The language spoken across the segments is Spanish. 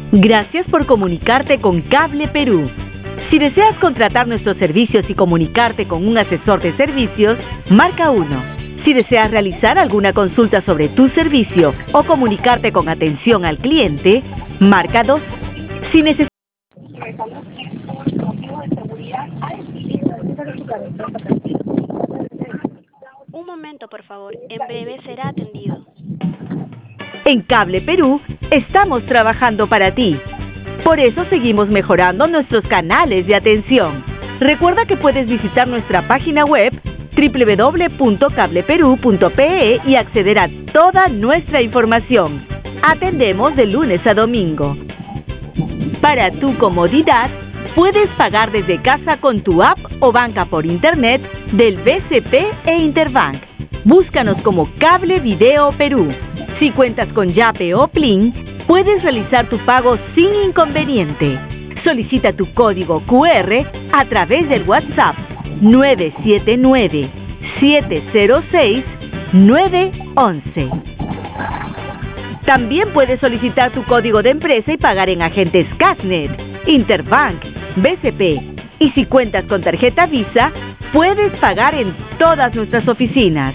Gracias por comunicarte con Cable Perú. Si deseas contratar nuestros servicios y comunicarte con un asesor de servicios, marca 1. Si deseas realizar alguna consulta sobre tu servicio o comunicarte con atención al cliente, marca 2. Si necesitas... Un momento, por favor. En breve será atendido. En Cable Perú estamos trabajando para ti. Por eso seguimos mejorando nuestros canales de atención. Recuerda que puedes visitar nuestra página web www.cableperú.pe y acceder a toda nuestra información. Atendemos de lunes a domingo. Para tu comodidad, puedes pagar desde casa con tu app o banca por internet del BCP e Interbank. Búscanos como Cable Video Perú. Si cuentas con Yape o Plin, puedes realizar tu pago sin inconveniente. Solicita tu código QR a través del WhatsApp 979-706-911. También puedes solicitar tu código de empresa y pagar en agentes Casnet, Interbank, BCP. Y si cuentas con tarjeta Visa, puedes pagar en todas nuestras oficinas.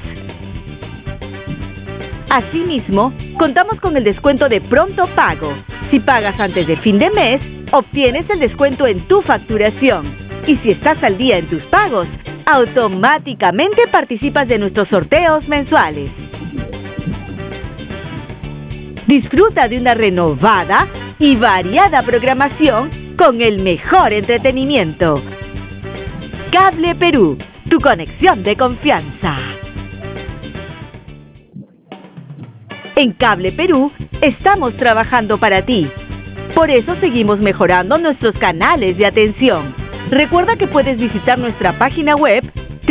Asimismo, contamos con el descuento de pronto pago. Si pagas antes de fin de mes, obtienes el descuento en tu facturación. Y si estás al día en tus pagos, automáticamente participas de nuestros sorteos mensuales. Disfruta de una renovada y variada programación con el mejor entretenimiento. Cable Perú, tu conexión de confianza. En Cable Perú estamos trabajando para ti. Por eso seguimos mejorando nuestros canales de atención. Recuerda que puedes visitar nuestra página web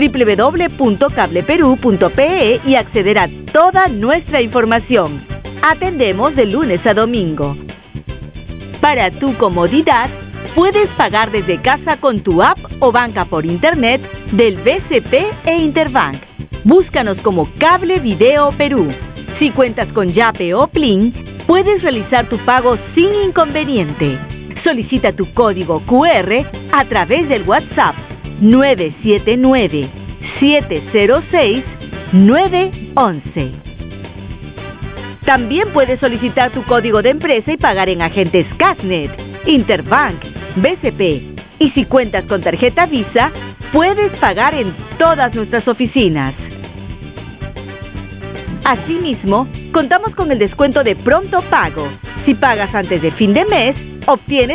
www.cableperú.pe y acceder a toda nuestra información. Atendemos de lunes a domingo. Para tu comodidad, puedes pagar desde casa con tu app o banca por internet del BCP e Interbank. Búscanos como Cable Video Perú. Si cuentas con Yape o Plin, puedes realizar tu pago sin inconveniente. Solicita tu código QR a través del WhatsApp 979-706-911. También puedes solicitar tu código de empresa y pagar en agentes Casnet, Interbank, BCP. Y si cuentas con tarjeta Visa, puedes pagar en todas nuestras oficinas. Asimismo, contamos con el descuento de pronto pago. Si pagas antes de fin de mes, obtienes